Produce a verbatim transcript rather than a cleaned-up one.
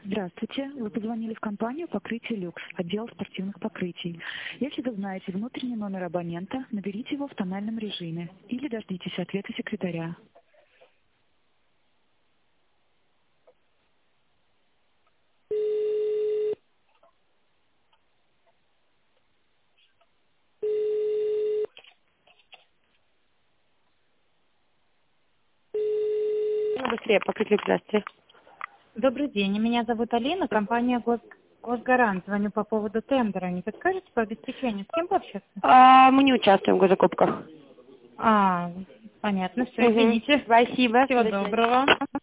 Здравствуйте. Вы позвонили в компанию «Покрытие люкс», отдел спортивных покрытий. Если вы знаете внутренний номер абонента, наберите его в тональном режиме или дождитесь ответа секретаря. Ну, быстрее, покрытие, здравствуйте. Добрый день, меня зовут Алина, компания Гос... Госгарант. Звоню по поводу тендера. Не подскажете по обеспечению, с кем пообщаться? А, мы не участвуем в госзакупках. А, понятно, все, Угу. извините. Спасибо. Всего До свидания. доброго.